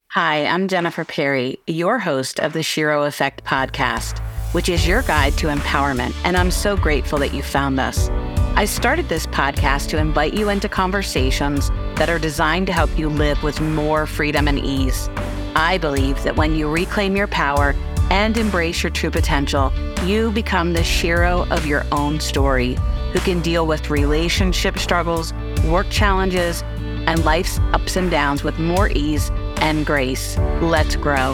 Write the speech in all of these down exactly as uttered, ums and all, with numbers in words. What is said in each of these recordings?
Hi, I'm Jennifer Perry, your host of the Shiro Effect podcast, which is your guide to empowerment, and I'm so grateful that you found us. I started this podcast to invite you into conversations that are designed to help you live with more freedom and ease. I believe that when you reclaim your power and embrace your true potential, you become the Shiro of your own story, who can deal with relationship struggles, work challenges, and life's ups and downs with more ease and grace. Let's grow.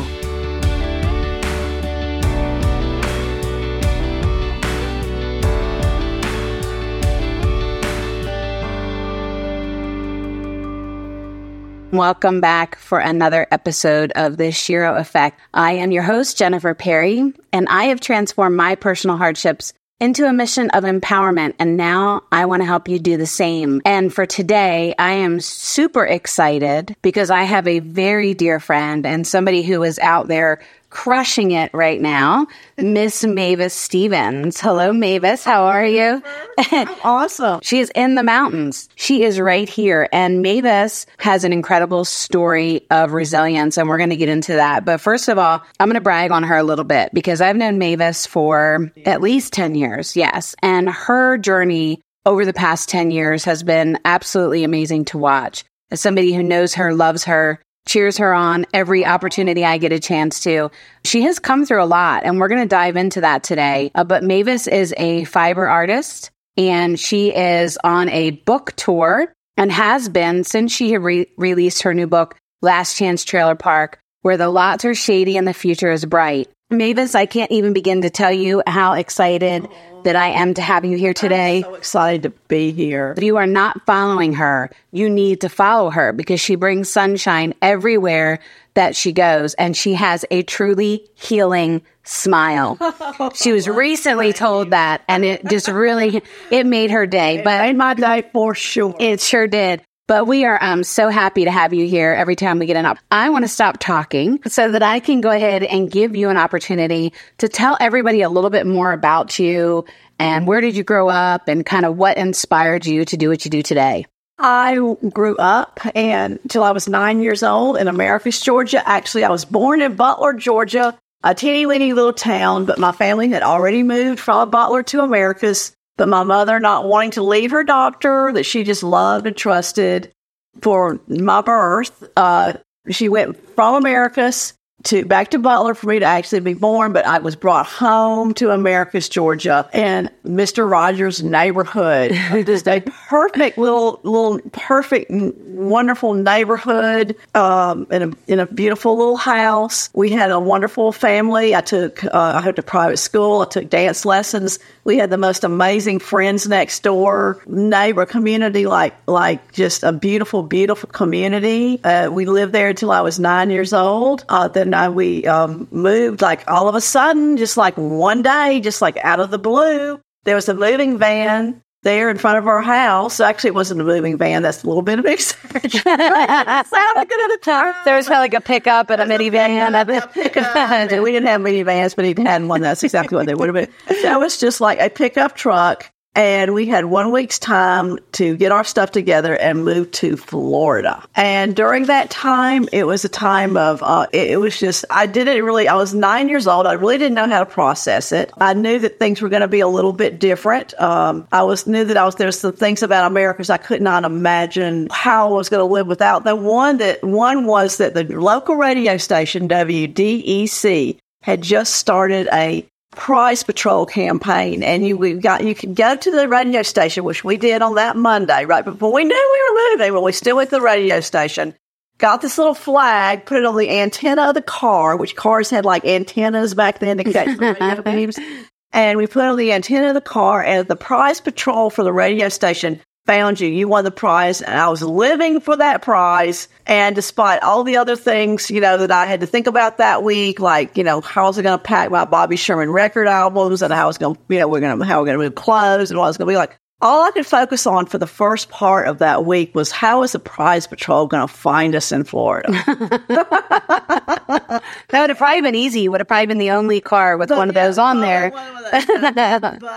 Welcome back for another episode of the Shiro Effect. I am your host, Jennifer Perry, and I have transformed my personal hardships into a mission of empowerment, and now I want to help you do the same. And for today, I am super excited because I have a very dear friend and somebody who is out there crushing it right now, Miss Mavis Stevens. Hello, Mavis. How are you? Awesome. She is in the mountains. She is right here. And Mavis has an incredible story of resilience, and we're going to get into that. But first of all, I'm going to brag on her a little bit because I've known Mavis for at least ten years. Yes. And her journey over the past ten years has been absolutely amazing to watch. As somebody who knows her, loves her, cheers her on every opportunity I get a chance to. She has come through a lot, and we're going to dive into that today. Uh, but Mavis is a fiber artist, and she is on a book tour and has been since she re- released her new book, Last Chance Trailer Park, where the lots are shady and the future is bright. Mavis, I can't even begin to tell you how excited that I am to have you here today. I'm so excited to be here. If you are not following her, you need to follow her because she brings sunshine everywhere that she goes, and she has a truly healing smile. She was recently told that, and it just really, it made her day. But it made my day for sure. It sure did. But we are um, so happy to have you here every time we get an up. I want to stop talking so that I can go ahead and give you an opportunity to tell everybody a little bit more about you and where did you grow up and kind of what inspired you to do what you do today. I grew up and until I was nine years old in Americus, Georgia. Actually, I was born in Butler, Georgia, a teeny weeny little town, but my family had already moved from Butler to Americus. But my mother, not wanting to leave her doctor that she just loved and trusted for my birth, uh, she went from Americus to back to Butler for me to actually be born. But I was brought home to Americus, Georgia, and Mister Rogers' neighborhood, just a perfect little, little perfect, wonderful neighborhood, um, in a in a beautiful little house. We had a wonderful family. I took uh, I went to private school. I took dance lessons. We had the most amazing friends next door, neighbor community, like like just a beautiful, beautiful community. Uh, we lived there until I was nine years old. Uh, then I, we um, moved, like all of a sudden, just like one day, just like out of the blue, there was a moving van there in front of our house. Actually, it wasn't a moving van. That's a little bit of exaggeration. Sounded good at the time. There was like a pickup and a minivan. A, a pickup. We didn't have minivans, but he had one. That's exactly what they would have been. That was just like a pickup truck. And we had one week's time to get our stuff together and move to Florida. And during that time, it was a time of, uh, it, it was just, I didn't really, I was nine years old. I really didn't know how to process it. I knew that things were going to be a little bit different. Um, I was knew that I was, there was some things about Americans I could not imagine how I was going to live without them. One that, one was that the local radio station, W D E C, had just started a Prize Patrol campaign, and you we got you could go to the radio station, which we did on that Monday, right before we knew we were moving. But we still went to the radio station, got this little flag, put it on the antenna of the car, which cars had like antennas back then to catch the radio beams, and we put it on the antenna of the car. And the Prize Patrol for the radio station found you. You won the prize, and I was living for that prize. And despite all the other things, you know, that I had to think about that week, like, you know, how was I going to pack my Bobby Sherman record albums, and how I was going to, you know, we're going to, how we're going to move clothes, and what I was going to be like. All I could focus on for the first part of that week was how is the Prize Patrol going to find us in Florida? That would have probably been easy. Would have probably been the only car with but, one of those on oh, there. One of those. but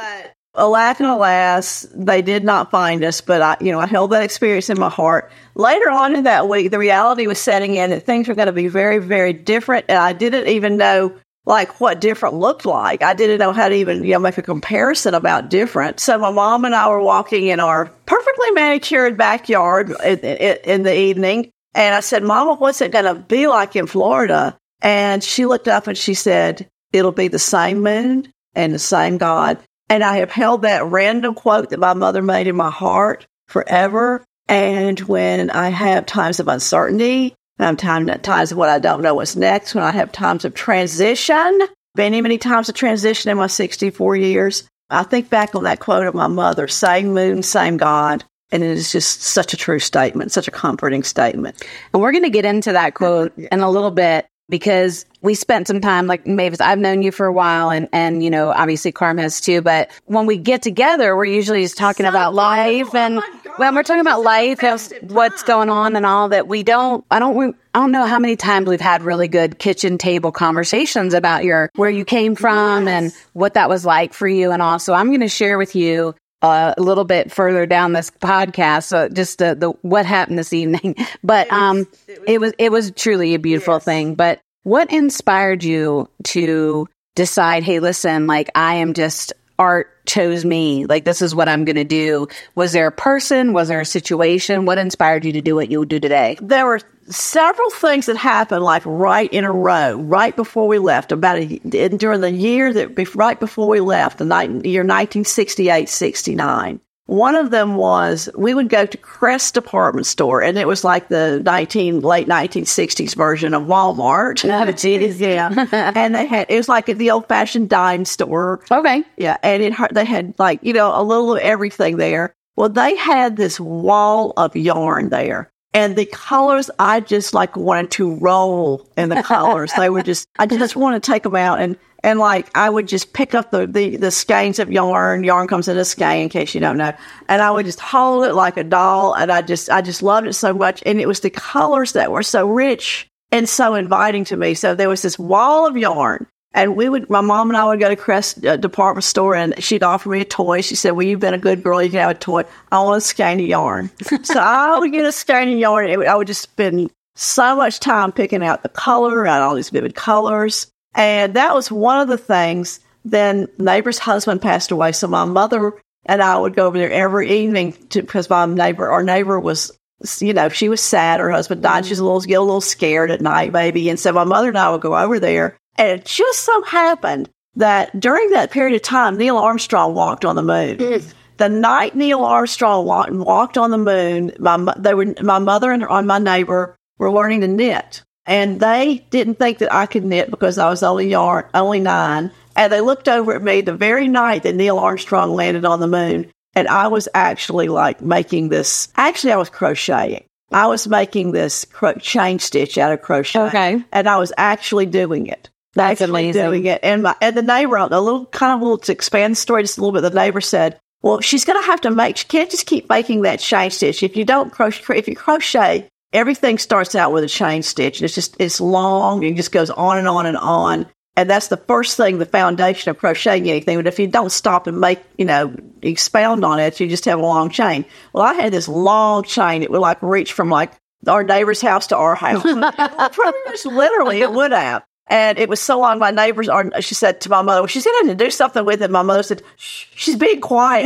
Alack and alas, they did not find us, but I, you know, I held that experience in my heart. Later on in that week, the reality was setting in that things were going to be very, very different, and I didn't even know, like, what different looked like. I didn't know how to even, you know, make a comparison about different. So my mom and I were walking in our perfectly manicured backyard in, in, in the evening, and I said, Mama, what's it going to be like in Florida? And she looked up and she said, it'll be the same moon and the same God. And I have held that random quote that my mother made in my heart forever. And when I have times of uncertainty, when I have time, times of what I don't know what's next, when I have times of transition, many, many times of transition in my sixty-four years, I think back on that quote of my mother, same moon, same God. And it is just such a true statement, such a comforting statement. And we're going to get into that quote in a little bit, because we spent some time, like Mavis, I've known you for a while, and, and you know, obviously Carm has too, but when we get together, we're usually just talking so about life, and oh when we're talking about life and what's going on and all that, we don't, I don't, I don't know how many times we've had really good kitchen table conversations about your, where you came from yes. and what that was like for you and all. So I'm going to share with you Uh, a little bit further down this podcast, so just the, the what happened this evening. But um, it was it was truly a beautiful yes. thing. But what inspired you to decide, hey, listen, like I am just art chose me. Like this is what I'm going to do. Was there a person? Was there a situation? What inspired you to do what you do today? There were several things that happened, like right in a row, right before we left. About a, during the year that right before we left, the night, year nineteen sixty-eight sixty-nine. One of them was we would go to Crest Department Store, and it was like the nineteen late nineteen sixties version of Walmart. Oh, geez. Yeah, and they had it was like the old fashioned dime store. Okay, yeah, and it they had like you know a little of everything there. Well, they had this wall of yarn there. And the colors, I just like wanted to roll in the colors. They were just, I just want to take them out and, and like, I would just pick up the, the, the skeins of yarn. Yarn comes in a skein, in case you don't know. And I would just hold it like a doll. And I just, I just loved it so much. And it was the colors that were so rich and so inviting to me. So there was this wall of yarn. And we would, my mom and I would go to Crest uh, Department Store, and she'd offer me a toy. She said, well, you've been a good girl. You can have a toy. I want a skein of yarn. So I would get a skein of yarn. And I would just spend so much time picking out the color and all these vivid colors. And that was one of the things. Then neighbor's husband passed away. So my mother and I would go over there every evening to, because my neighbor, our neighbor was, you know, she was sad. Her husband died. She was a little, get a little scared at night, maybe. And so my mother and I would go over there. And it just so happened that during that period of time, Neil Armstrong walked on the moon. Mm. The night Neil Armstrong walked, walked on the moon, my they were my mother and, and my neighbor were learning to knit, and they didn't think that I could knit because I was only yarn, only nine. And they looked over at me the very night that Neil Armstrong landed on the moon, and I was actually like making this. Actually, I was crocheting. I was making this cro- chain stitch out of crochet, okay, and I was actually doing it. That's amazing. Doing it. And, my, and the neighbor, a little kind of little to expand the story just a little bit, the neighbor said, well, she's going to have to make, she can't just keep making that chain stitch. If you don't crochet, if you crochet, everything starts out with a chain stitch. And it's just, it's long. It just goes on and on and on. And that's the first thing, the foundation of crocheting anything. But if you don't stop and make, you know, expound on it, you just have a long chain. Well, I had this long chain. It would like reach from like our neighbor's house to our house. Literally, it would have. And it was so long, my neighbors are, she said to my mother, well, she's going to do something with it. My mother said, shh, she's being quiet.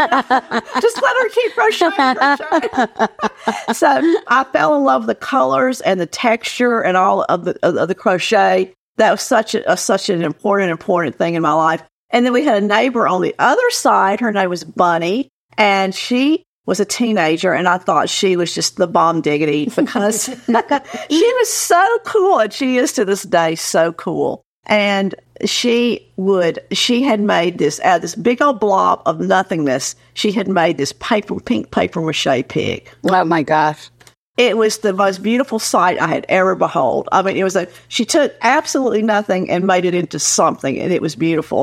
Just let her keep crocheting. crocheting. So I fell in love with the colors and the texture and all of the, of the crochet. That was such a, a such an important, important thing in my life. And then we had a neighbor on the other side. Her name was Bunny, and she was a teenager, and I thought she was just the bomb diggity because she was so cool, and she is to this day so cool. And she would, she had made this, out of this big old blob of nothingness, she had made this paper, pink paper mache pig. Oh my gosh. It was the most beautiful sight I had ever behold. I mean, it was a, she took absolutely nothing and made it into something, and it was beautiful.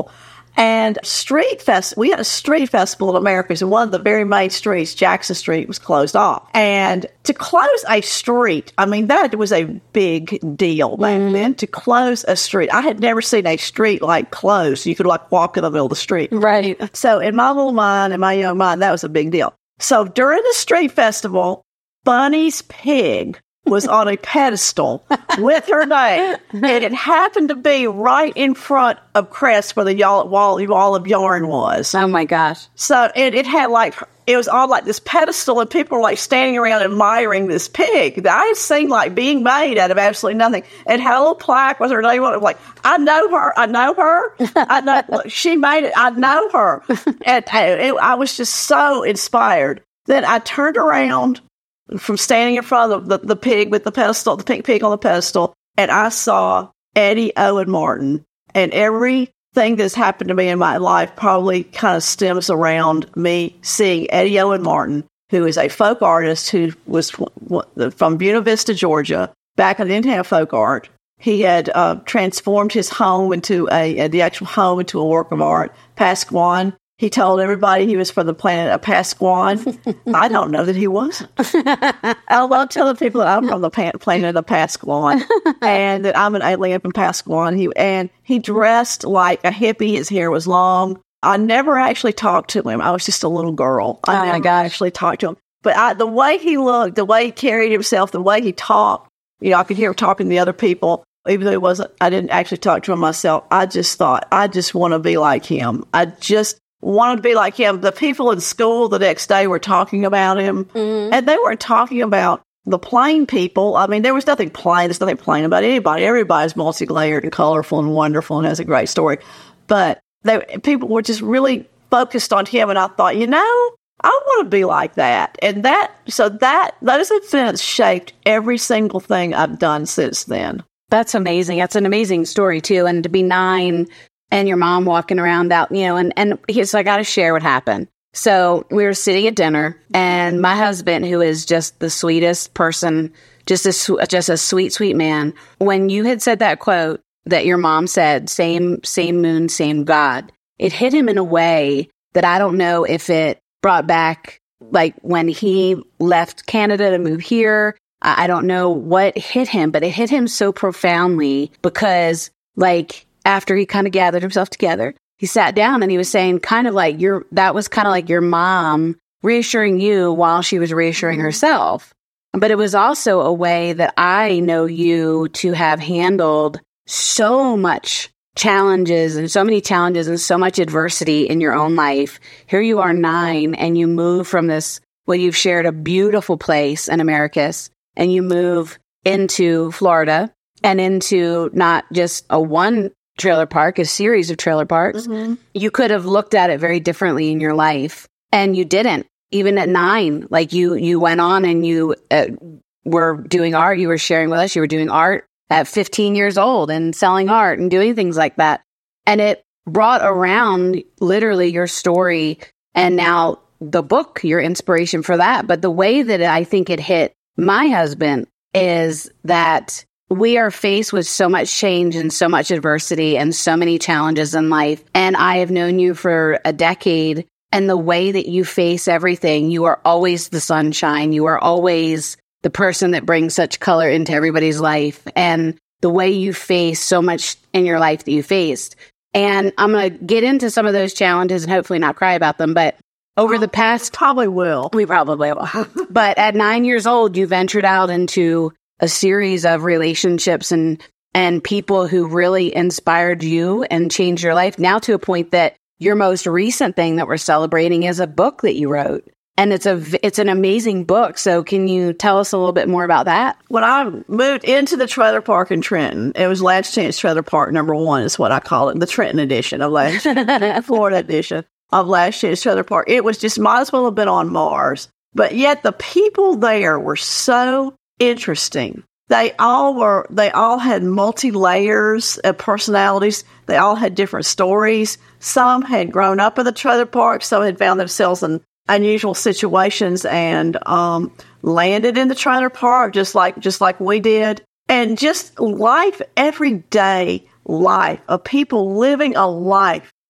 And street fest, we had a street festival in America. So one of the very main streets, Jackson Street, was closed off. And to close a street, I mean, that was a big deal back mm-hmm. then, to close a street. I had never seen a street like closed. You could like walk in the middle of the street. Right. So in my little mind, in my young mind, that was a big deal. So during the street festival, Bunny's pig was on a pedestal with her name. And it happened to be right in front of Crest where the y'all, wall, wall of yarn was. Oh, my gosh. So it, it had like, it was on like this pedestal and people were like standing around admiring this pig that I had seen like being made out of absolutely nothing. It had a little plaque with her name on it. Like, I know her. I know her. I know, look, she made it. I know her. And it, I was just so inspired. Then I turned around from standing in front of the, the, the pig with the pedestal, the pink pig on the pedestal, and I saw Eddie Owen Martin. And everything that's happened to me in my life probably kind of stems around me seeing Eddie Owen Martin, who is a folk artist who was from Buena Vista, Georgia. Back when they didn't have folk art, he had uh, transformed his home into a, a the actual home into a work of art. Pasquan. He told everybody he was from the planet of Pasquan. I don't know that he wasn't. I love telling people that I'm from the planet of Pasquan and that I'm an alien from Pasquan. He, and he dressed like a hippie. His hair was long. I never actually talked to him. I was just a little girl. I oh never my gosh. actually talked to him. But I, the way he looked, the way he carried himself, the way he talked, you know, I could hear him talking to the other people. Even though it wasn't, I didn't actually talk to him myself. I just thought, I just want to be like him. I just wanted to be like him. The people in school the next day were talking about him, mm-hmm. and they weren't talking about the plain people. I mean, there was nothing plain. There's nothing plain about anybody. Everybody's multi-layered and colorful and wonderful and has a great story. But they, people were just really focused on him, and I thought, you know, I want to be like that. And that, so that, those events shaped every single thing I've done since then. That's amazing. That's an amazing story, too. And to be nine and your mom walking around out, you know, and, and so I got to share what happened. So we were sitting at dinner, and my husband, who is just the sweetest person, just a, just a sweet, sweet man, when you had said that quote that your mom said, same, same moon, same God, it hit him in a way that I don't know if it brought back, like when he left Canada to move here. I don't know what hit him, but it hit him so profoundly because, like, after he kind of gathered himself together, he sat down and he was saying kind of like your, that was kind of like your mom reassuring you while she was reassuring herself. But it was also a way that I know you to have handled so much challenges and so many challenges and so much adversity in your own life. Here you are nine and you move from this, well, you've shared a beautiful place in Americus, and you move into Florida and into not just a one trailer park, a series of trailer parks. Mm-hmm. You could have looked at it very differently in your life, and you didn't. Even at nine, like you, you went on and you uh, were doing art. You were sharing with us. You were doing art at fifteen years old and selling art and doing things like that. And it brought around literally your story, and now the book, your inspiration for that. But the way that I think it hit my husband is that we are faced with so much change and so much adversity and so many challenges in life. And I have known you for a decade, and the way that you face everything, you are always the sunshine. You are always the person that brings such color into everybody's life, and the way you face so much in your life that you faced. And I'm going to get into some of those challenges and hopefully not cry about them. But over the past, probably will. We probably will. But at nine years old, you ventured out into a series of relationships and and people who really inspired you and changed your life, now to a point that your most recent thing that we're celebrating is a book that you wrote. And it's a it's an amazing book. So can you tell us a little bit more about that? When I moved into the trailer park in Trenton, it was Last Chance Trailer Park number one is what I call it, the Trenton edition of Last Florida edition of Last Chance Trailer Park. It was just, might as well have been on Mars. But yet the people there were so interesting. They all were, they all had multi-layers of personalities. They all had different stories. Some had grown up in the trailer park. Some had found themselves in unusual situations and um, landed in the trailer park just like, just like we did. And just life, everyday life of people living a life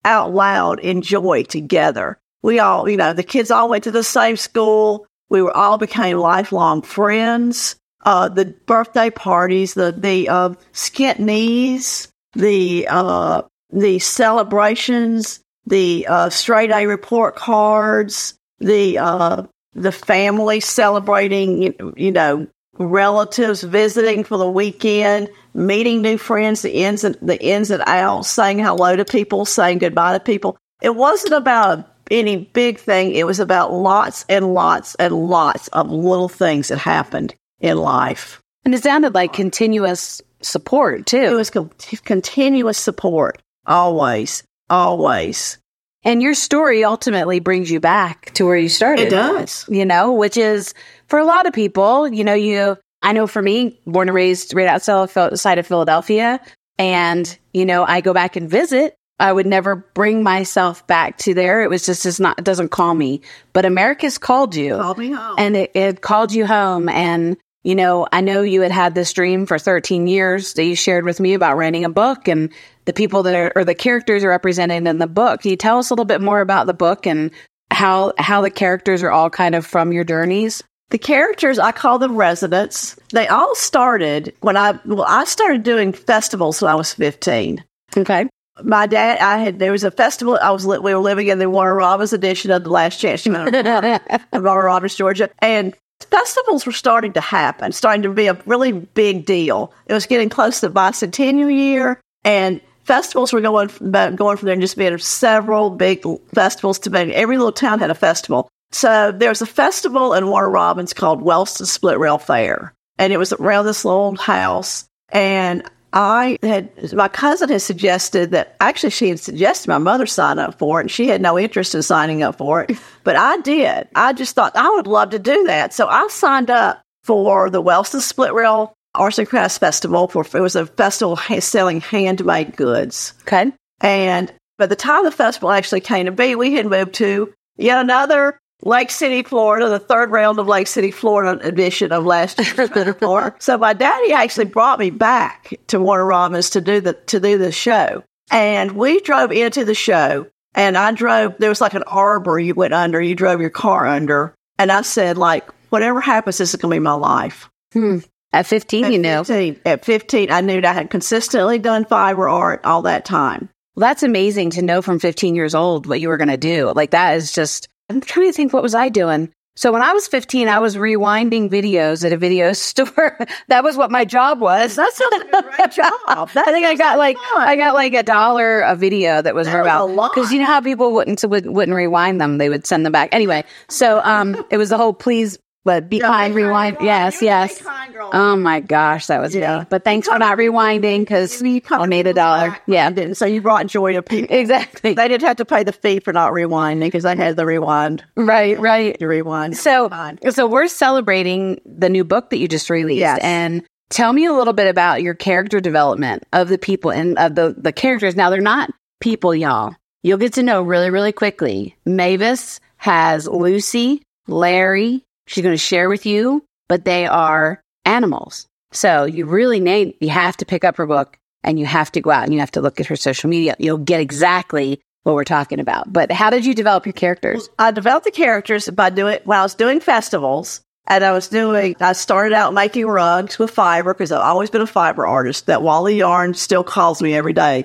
out loud enjoy together. We all, you know, the kids all went to the same school. We were all became lifelong friends. Uh, the birthday parties, the the uh, skint knees, the uh, the celebrations, the uh, straight A report cards, the uh, the family celebrating, you, you know, relatives visiting for the weekend, meeting new friends, the ins and the ins and outs, saying hello to people, saying goodbye to people. It wasn't about any big thing. It was about lots and lots and lots of little things that happened in life. And it sounded like continuous support, too. It was co- continuous support, always, always. And your story ultimately brings you back to where you started. It does. You know, which is, for a lot of people, you know, you, I know for me, born and raised right outside of Philadelphia, and, you know, I go back and visit. I would never bring myself back to there. It was just, it's not, it doesn't call me. But America's called you. Called me home. And it, it called you home. And, you know, I know you had had this dream for thirteen years that you shared with me about writing a book, and the people that are, or the characters are represented in the book. Can you tell us a little bit more about the book and how, how the characters are all kind of from your journeys? The characters, I call them residents. They all started when I, well, I started doing festivals when I was fifteen. Okay. My dad, I had, there was a festival, I was, we were living in the Warner Robins edition of The Last Chance of Warner Robins, Georgia. And festivals were starting to happen, starting to be a really big deal. It was getting close to the bicentennial year, and festivals were going, going from there and just being several big festivals to being, every little town had a festival. So there was a festival in Warner Robins called Wellston Split Rail Fair, and it was around this little old house. And I had, my cousin had suggested that, actually she had suggested my mother sign up for it, and she had no interest in signing up for it, but I did. I just thought I would love to do that. So I signed up for the Wellston Split Rail Arts and Crafts Festival. For, it was a festival selling handmade goods. Okay. And by the time the festival actually came to be, we had moved to yet another Lake City, Florida, the third round of Lake City, Florida edition of last year's Florida. So my daddy actually brought me back to Warner Robins to do the to do the show. And we drove into the show, and I drove, there was like an arbor you went under, you drove your car under. And I said, like, whatever happens, this is going to be my life. Hmm. At fifteen, at you know. fifteen, at fifteen, I knew that I had consistently done fiber art all that time. Well, that's amazing to know from fifteen years old what you were going to do. Like, that is just, I'm trying to think, what was I doing? So when I was fifteen, I was rewinding videos at a video store. That was what my job was. That sounds like a great job. I think I got like fun. I got like a dollar a video that was That for was about, a lot. because you know how people wouldn't would, wouldn't rewind them; they would send them back anyway. So um, it was the whole please, but be Yeah, kind, be rewind. kind, Yes, You're a yes. big kind girl. Oh my gosh, that was Yeah. me. But thanks for not rewinding, because I made a dollar. Yeah, didn't. So you brought joy to people. exactly. They didn't have to pay the fee for not rewinding because they had the rewind. Right, right. To rewind. So, Fine. so we're celebrating the new book that you just released, Yes. and tell me a little bit about your character development of the people and of the the characters. Now, they're not people, y'all. You'll get to know really, really quickly. Mavis has Lucy, Larry. She's going to share with you, but they are animals. So you really need. You have to pick up her book, and you have to go out and you have to look at her social media. You'll get exactly what we're talking about. But how did you develop your characters? I developed the characters by doing, when I was doing festivals, and I was doing, I started out making rugs with fiber because I've always been a fiber artist. That Wally Yarn still calls me every day.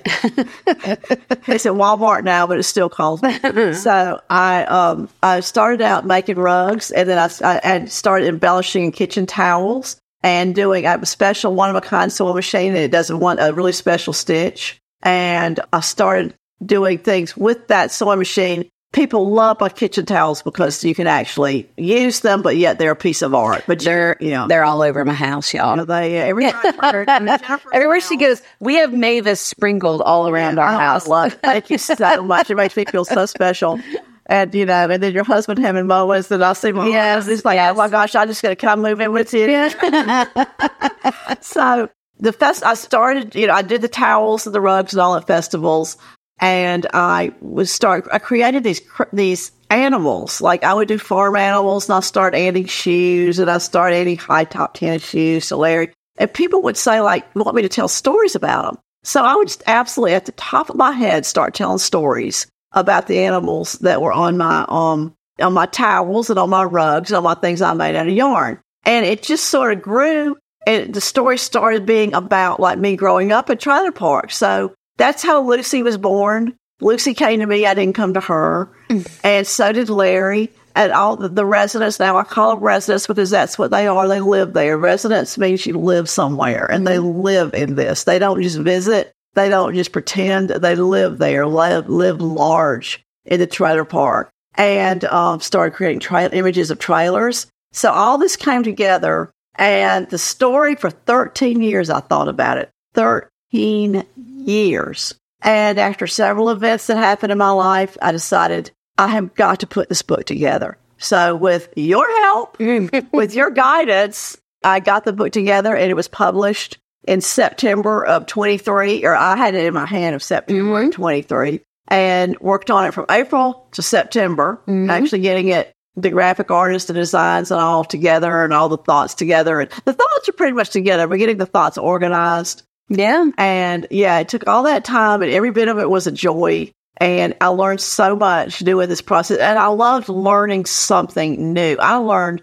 It's at Walmart now, but it still calls me. So I, um, I started out making rugs, and then I, I had started embellishing kitchen towels and doing, I have a special one-of-a-kind sewing machine, and it does one, a really special stitch. And I started doing things with that sewing machine. People love my kitchen towels because you can actually use them, but yet they're a piece of art. But They're you know, they're all over my house, y'all. you know, they uh, every Everywhere she goes, we have Mavis sprinkled all around our I house. love it. Thank you so much. It makes me feel so special. And you know, and then your husband having moments that I see. My Yes, it's like, yes. oh my gosh, I'm just going to come move in with you. So the fest, I started. You know, I did the towels and the rugs and all at festivals. And I was start. I created these cr- these animals. Like I would do farm animals, and I start adding shoes, and I start adding high top tennis shoes to Larry. And people would say, like, want me to tell stories about them. So I would just absolutely, at the top of my head, start telling stories about the animals that were on my um on my towels and on my rugs and on my things I made out of yarn. And it just sort of grew. And the story started being about like me growing up at trailer parks. So that's how Lucy was born. Lucy came to me. I didn't come to her. Mm. And so did Larry and all the, the residents. Now I call them residents because that's what they are. They live there. Residents means you live somewhere and they live in this. They don't just visit. They don't just pretend. They live there, live, live large in the trailer park, and um, started creating tra- images of trailers. So all this came together, and the story for thirteen years, I thought about it. thirteen years. And after several events that happened in my life, I decided I have got to put this book together. So with your help, with your guidance, I got the book together, and it was published in September of twenty-three, or I had it in my hand of September mm-hmm. twenty-three, and worked on it from April to September, mm-hmm. actually getting it, the graphic artist, the designs and all together, and all the thoughts together. And the thoughts are pretty much together. We're getting the thoughts organized. Yeah. And yeah, it took all that time, and every bit of it was a joy. And I learned so much doing this process. And I loved learning something new. I learned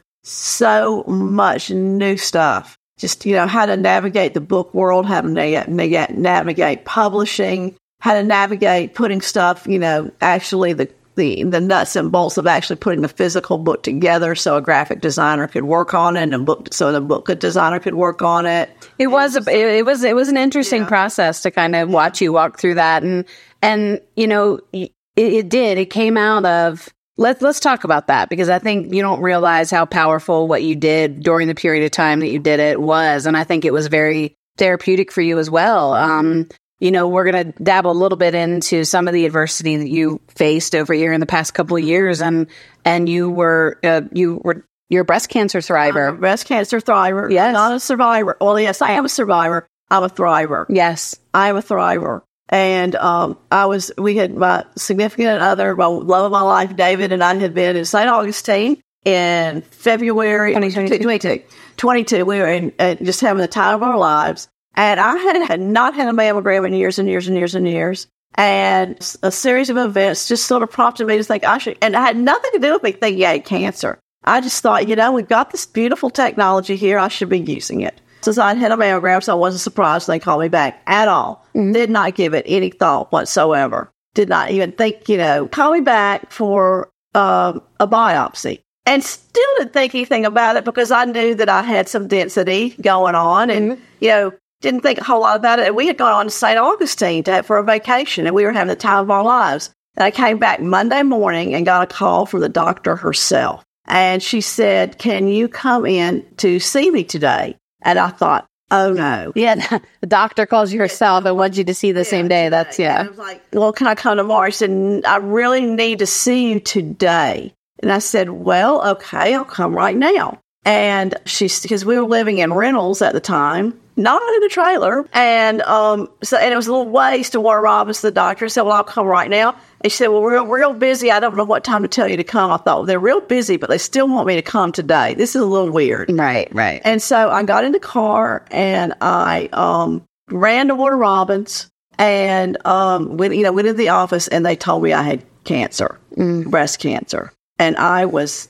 so much new stuff. Just, you know, how to navigate the book world, how to na- na- navigate publishing, how to navigate putting stuff, you know, actually the, the, the nuts and bolts of actually putting the physical book together so a graphic designer could work on it, and a book, so the book designer could work on it. It was, a, it, it was, it was an interesting yeah. process to kind of watch you walk through that. And, and, you know, it, it did, it came out of, Let's let's talk about that, because I think you don't realize how powerful what you did during the period of time that you did it was. And I think it was very therapeutic for you as well. Um, you know, we're going to dabble a little bit into some of the adversity that you faced over here in the past couple of years. And and you were, uh, you were, you're a breast cancer thriver. I'm a breast cancer thriver. Yes. Not a survivor. Well, yes, I am a survivor. I'm a thriver. Yes. I am a thriver. And um, I was, we had my significant other, my love of my life, David, and I had been in Saint Augustine in February twenty twenty-two. twenty-two We were in, uh, just having the time of our lives. And I had, had not had a mammogram in years and years and years and years. And a series of events just sort of prompted me to think I should, and it had nothing to do with me thinking I had cancer. I just thought, you know, we've got this beautiful technology here. I should be using it. Since I'd had a mammogram, so I wasn't surprised they called me back at all. Mm-hmm. Did not give it any thought whatsoever. Did not even think, you know, call me back for um, a biopsy. And still didn't think anything about it because I knew that I had some density going on and, mm-hmm. you know, didn't think a whole lot about it. And we had gone on to Saint Augustine to have, for a vacation, and we were having the time of our lives. And I came back Monday morning and got a call from the doctor herself. And she said, can you come in to see me today? And I thought, oh, no. Yeah, the doctor calls you herself and wants you to see the yeah, same day. Today. That's, yeah. And I was like, well, can I come tomorrow? She said, I really need to see you today. And I said, well, okay, I'll come right now. And she, because we were living in rentals at the time, not in a trailer. And um, so, and it was a little ways to Warner Robins, the doctor. said, well, I'll come right now. And she said, well, we're real busy. I don't know what time to tell you to come. I thought, well, they're real busy, but they still want me to come today. This is a little weird. Right, right. And so I got in the car and I um, ran to Warner Robins and um, went, you know, went into the office, and they told me I had cancer, mm. breast cancer. And I was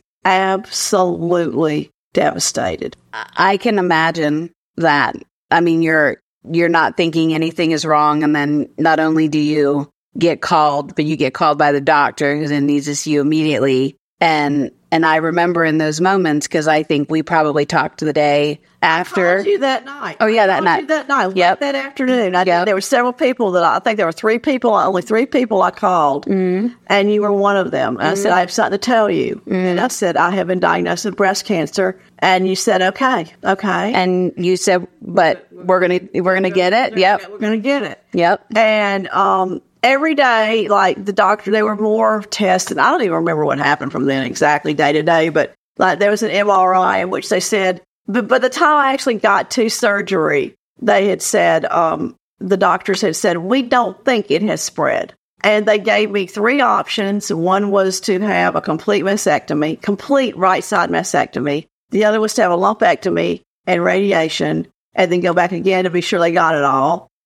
absolutely devastated. I can imagine that. I mean, you're you're not thinking anything is wrong, and then not only do you get called, but you get called by the doctor who then needs to see you immediately. And and I remember in those moments, because I think we probably talked the day after. I called you that night. Oh, yeah, that I night. You that night. Yep. That afternoon. I, yep. There were several people that I, I think there were three people, only three people I called, mm-hmm. and you were one of them. And mm-hmm. I said, I have something to tell you. Mm-hmm. And I said, I have been diagnosed with breast cancer. And you said, okay, okay. And you said, but we're going to, we're going to get it. Yep. We're going to get it. Yep. And, um, every day, like the doctor, there were more tests, and I don't even remember what happened from then exactly day to day, but like there was an M R I in which they said, but by the time I actually got to surgery, they had said, um, the doctors had said, we don't think it has spread. And they gave me three options. One was to have a complete mastectomy, complete right side mastectomy. The other was to have a lumpectomy and radiation, and then go back again to be sure they got it all,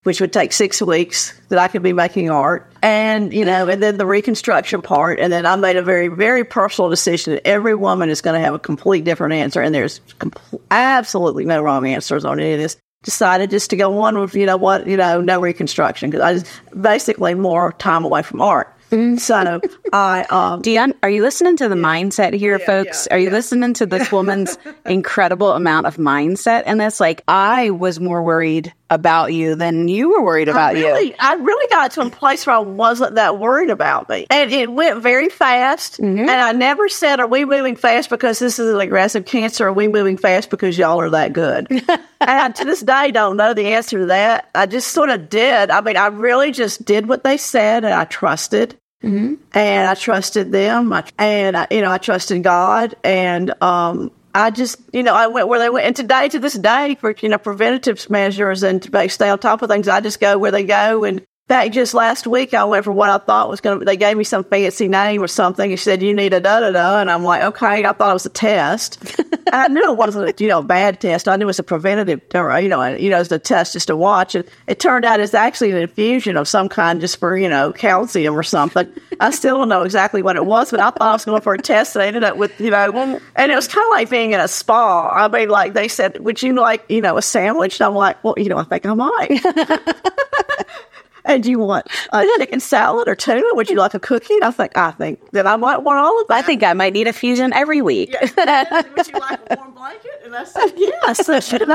which would take six weeks that I could be making art. And, you know, and then the reconstruction part. And then I made a very, very personal decision that every woman is going to have a complete different answer. And there's compl- absolutely no wrong answers on any of this. Decided just to go on with, you know what, you know, no reconstruction. Because I just basically more time away from art. Mm-hmm. So I, um, Dion, are you listening to the yeah. mindset here, yeah, folks? Yeah, are you yeah. listening to this woman's incredible amount of mindset? And that's like, I was more worried about you than you were worried about I really, you. I really got to a place where I wasn't that worried about me. And it went very fast. Mm-hmm. And I never said, are we moving fast because this is an aggressive cancer? Or are we moving fast because y'all are that good? And I, to this day, don't know the answer to that. I just sort of did. I mean, I really just did what they said, and I trusted. Mm-hmm. And I trusted them. I, and, I, you know, I trusted God. And, um, I just, you know, I went where they went. And today, to this day, for, you know, preventative measures and to stay on top of things, I just go where they go. And back just last week, I went for what I thought was going to, they gave me some fancy name or something. And said, you need a da-da-da. And I'm like, okay, I thought it was a test. I knew it wasn't a, you know, bad test. I knew it was a preventative, or, you know, you know, it was a test just to watch. And it turned out it's actually an infusion of some kind just for, you know, calcium or something. I still don't know exactly what it was, but I thought I was going for a test, and I ended up with, you know, and it was kind of like being in a spa. I mean, like they said, would you like, you know, a sandwich? And I'm like, well, you know, I think I might. And do you want a chicken salad or tuna? Would you like a cookie? And I think, I think that I might want all of that. I think I might need a fusion every week. Yeah. Would you like a warm blanket? And I said, yes.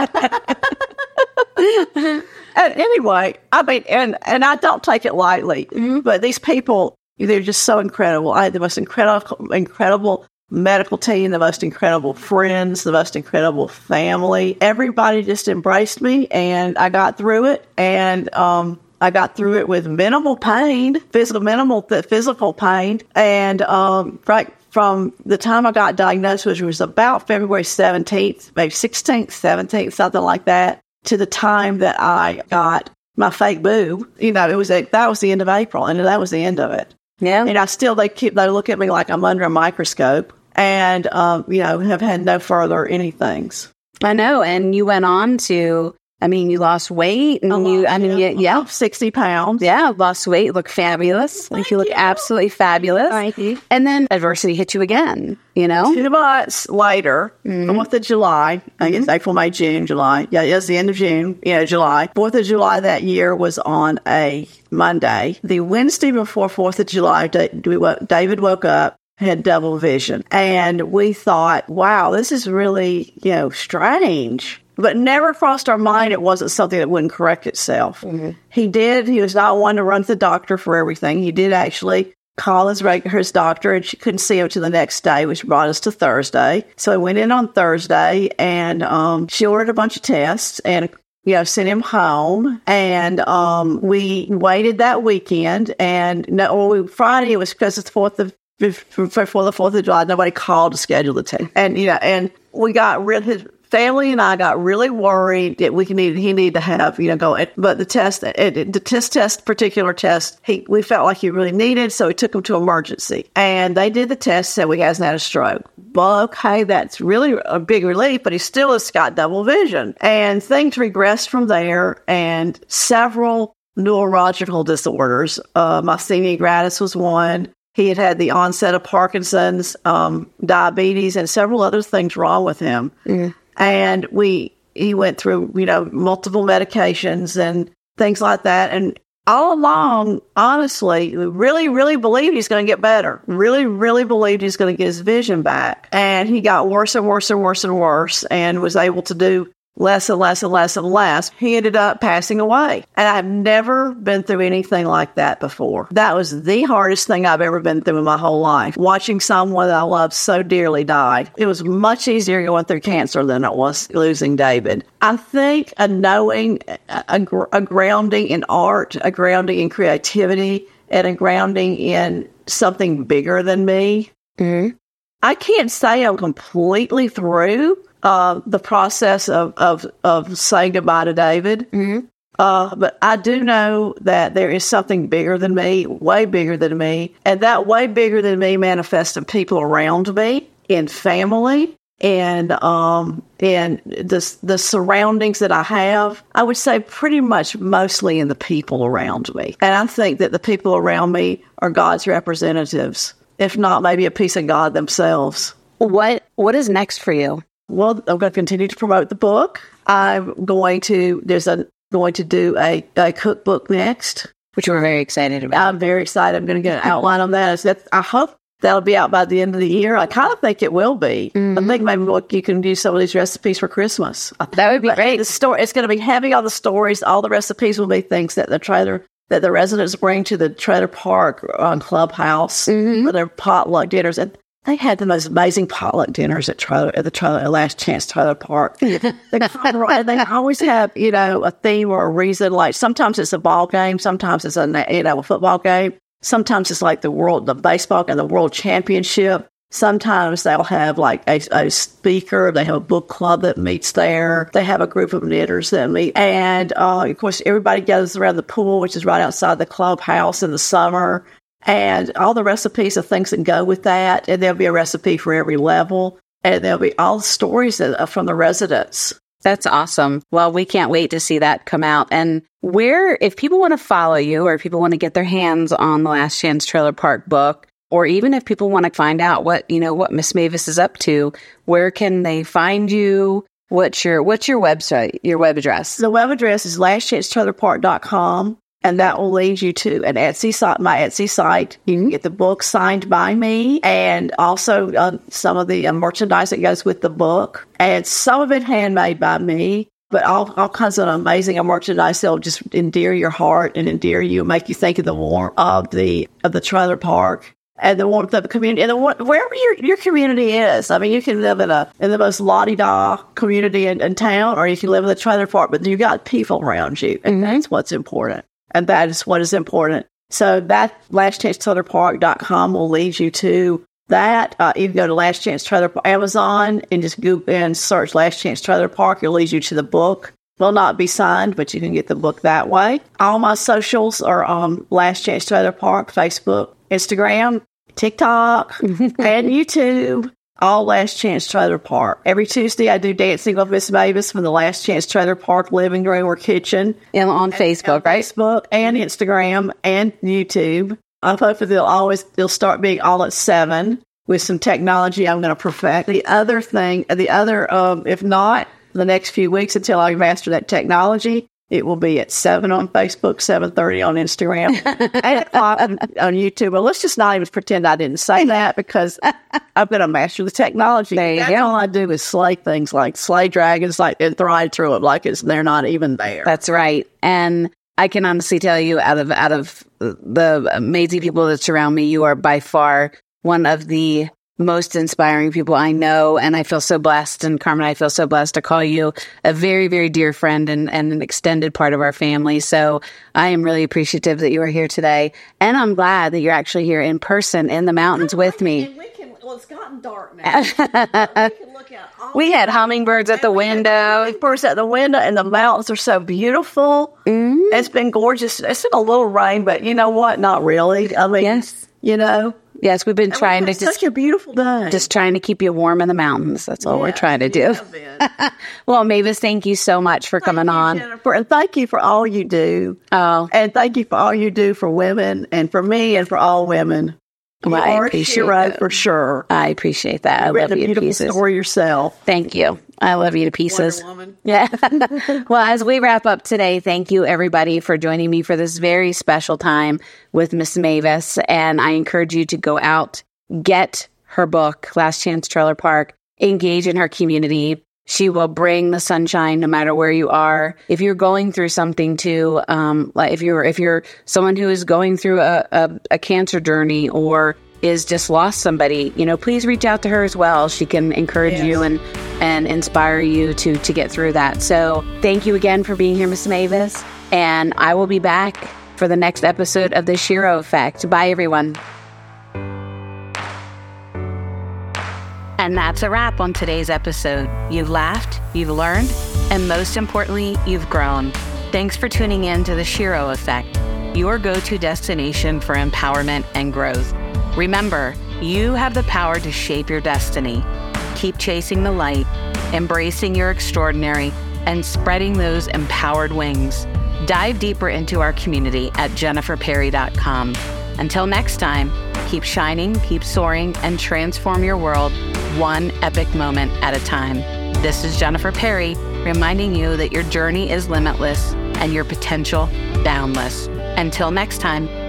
And anyway, I mean, and, and I don't take it lightly, mm-hmm. but these people, they're just so incredible. I had the most incredible, incredible medical team, the most incredible friends, the most incredible family. Everybody just embraced me, and I got through it. And, um, I got through it with minimal pain, physical, minimal physical pain. And, um, right from the time I got diagnosed, which was about February seventeenth, maybe sixteenth, seventeenth, something like that, to the time that I got my fake boob, you know, it was, a, that was the end of April, and that was the end of it. Yeah. And I still, they keep, they look at me like I'm under a microscope, and, um, you know, have had no further anythings. I know. And you went on to, I mean, you lost weight, and I you, lost, I mean, yeah, you, yeah, sixty pounds. Yeah, lost weight, look fabulous. Thank like you look you. absolutely fabulous. Thank you. And then adversity hit you again, you know? Two months later, mm-hmm. the fourth of July, I guess April, May, June, July. Yeah, it was the end of June, yeah, July. fourth of July that year was on a Monday. The Wednesday before fourth of July, David woke up, had double vision. And we thought, wow, this is really, you know, strange. But never crossed our mind it wasn't something that wouldn't correct itself. Mm-hmm. He did. He was not one to run to the doctor for everything. He did actually call his regular his doctor, and she couldn't see him till the next day, which brought us to Thursday. So I went in on Thursday, and um, she ordered a bunch of tests and, you know, sent him home. And um, we waited that weekend. And no, we, Friday, it was because it's the fourth of before the fourth of July. Nobody called to schedule the test, and you know, and we got rid of his. Family and I got really worried that we needed, he needed to have, you know, go, but the test, it, the test test, particular test, he, we felt like he really needed, so we took him to emergency. And they did the test, said we hasn't had a stroke. Well, okay, that's really a big relief, but he still has got double vision. And things regressed from there, and several neurological disorders. Uh, myasthenia gravis was one. He had had the onset of Parkinson's, um, diabetes, and several other things wrong with him. Mm. And we, he went through, you know, multiple medications and things like that. And all along, honestly, we really, really believed he's going to get better. Really, really believed he's going to get his vision back. And he got worse and worse and worse and worse, and was able to do less and less and less and less. He ended up passing away. And I've never been through anything like that before. That was the hardest thing I've ever been through in my whole life. Watching someone that I loved so dearly die. It was much easier going through cancer than it was losing David. I think a knowing, a, a, a grounding in art, a grounding in creativity, and a grounding in something bigger than me. Mm-hmm. I can't say I'm completely through Uh, the process of, of, of saying goodbye to David. Mm-hmm. Uh, but I do know that there is something bigger than me, way bigger than me. And that way bigger than me manifests in people around me, in family, and um, and the the surroundings that I have, I would say pretty much mostly in the people around me. And I think that the people around me are God's representatives, if not maybe a piece of God themselves. What What is next for you? Well, I'm going to continue to promote the book. I'm going to, there's a, going to do a, a cookbook next. Which we're very excited about. I'm very excited. I'm going to get an outline on that. So that I hope that'll be out by the end of the year. I kind of think it will be. Mm-hmm. I think maybe what you can use some of these recipes for Christmas. That would be but great. The story, it's going to be heavy on the stories. All the recipes will be things that the trailer, that the residents bring to the trailer park on Clubhouse mm-hmm. for their potluck dinners. And they had the most amazing potluck dinners at trailer at the trailer at Last Chance Trailer Park. they, they always have, you know, a theme or a reason. Like sometimes it's a ball game, sometimes it's a you know a football game, sometimes it's like the world, the baseball and the world championship. Sometimes they'll have like a, a speaker. They have a book club that meets there. They have a group of knitters that meet, and uh, of course everybody gathers around the pool, which is right outside the clubhouse in the summer. And all the recipes of things that go with that. And there'll be a recipe for every level. And there'll be all the stories that, from the residents. That's awesome. Well, we can't wait to see that come out. And where, if people want to follow you or if people want to get their hands on the Last Chance Trailer Park book, or even if people want to find out what, you know, what Miss Mavis is up to, where can they find you? What's your, what's your website, your web address? The web address is last chance trailer park dot com. And that will lead you to an Etsy site, my Etsy site. You can get the book signed by me and also uh, some of the uh, merchandise that goes with the book. And some of it handmade by me, but all, all kinds of amazing merchandise that will just endear your heart and endear you, make you think of the warmth of the of the trailer park and the warmth of the community. And the, wherever your, your community is. I mean, you can live in a in the most la-di-da community in, in town, or you can live in the trailer park, but you got people around you. And mm-hmm. that's what's important. And that is what is important. So that last chance trailer park dot com will lead you to that. Uh, you can go to Last Chance Trailer Park, Amazon, and just Google and search Last Chance Trailer Park. It'll lead you to the book. Will not be signed, but you can get the book that way. All my socials are on Last Chance Trailer Park, Facebook, Instagram, TikTok, and YouTube. All Last Chance Trailer Park. Every Tuesday, I do Dancing with Miss Mavis from the Last Chance Trailer Park living room or kitchen. And on Facebook, and, right? Facebook and Instagram and YouTube. I hope that they'll always, they'll start being all at seven with some technology I'm going to perfect. The other thing, the other, um, if not, the next few weeks until I master that technology, it will be at seven on Facebook, seven thirty on Instagram, eight o'clock on, on YouTube. Well, let's just not even pretend I didn't say that because I'm going to master the technology. That's go. All I do is slay things like slay dragons like and thrive through them like it's they're not even there. That's right. And I can honestly tell you out of out of the amazing people that surround me, you are by far one of the most inspiring people I know, and I feel so blessed, and Carmen, I feel so blessed to call you a very, very dear friend and, and an extended part of our family. So I am really appreciative that you are here today, and I'm glad that you're actually here in person in the mountains oh, with me. And we can, well, it's gotten dark now. we can look out. We had hummingbirds at the window. Hummingbirds at the window, and the mountains are so beautiful. Mm-hmm. It's been gorgeous. It's been a little rain, but you know what? Not really. I mean, yes. you know. Yes, we've been and trying to such just a beautiful day. Just trying to keep you warm in the mountains. That's all yes, we're trying to do. Well, Mavis, thank you so much for thank coming you, on. Jennifer, and thank you for all you do. Oh, and thank you for all you do for women and for me and for all women. Well, you I are appreciate a hero that. for sure. I appreciate that. You've I love written you a to beautiful pieces. story yourself. Thank you. I love you to pieces. Wonder Woman. Yeah. Well, as we wrap up today, thank you everybody for joining me for this very special time with Miss Mavis. And I encourage you to go out, get her book, Last Chance Trailer Park, engage in her community. She will bring the sunshine no matter where you are. If you're going through something too, um, like if you're if you're someone who is going through a, a, a cancer journey or is just lost somebody, you know, please reach out to her as well. She can encourage yes. you and and inspire you to to get through that. So thank you again for being here, Miss Mavis. And I will be back for the next episode of The Shiro Effect. Bye, everyone. And that's a wrap on today's episode. You've laughed, you've learned, and most importantly, you've grown. Thanks for tuning in to The Shiro Effect, your go-to destination for empowerment and growth. Remember, you have the power to shape your destiny. Keep chasing the light, embracing your extraordinary, and spreading those empowered wings. Dive deeper into our community at jennifer perry dot com. Until next time, keep shining, keep soaring, and transform your world one epic moment at a time. This is Jennifer Perry, reminding you that your journey is limitless and your potential boundless. Until next time,